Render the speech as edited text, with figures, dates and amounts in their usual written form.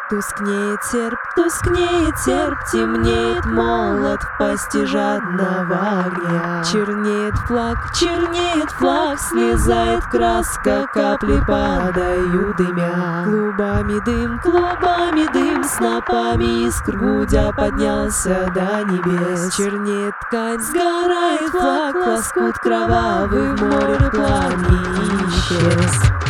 тускнеет серп, темнеет молот в пасти жадного огня. Чернеет флаг, слезает краска, капли падают дымя. Клубами дым, снопами искр гудя поднялся до небес. Чернеет ткань, сгорает флаг, лоскут кровавый в море пламени исчез.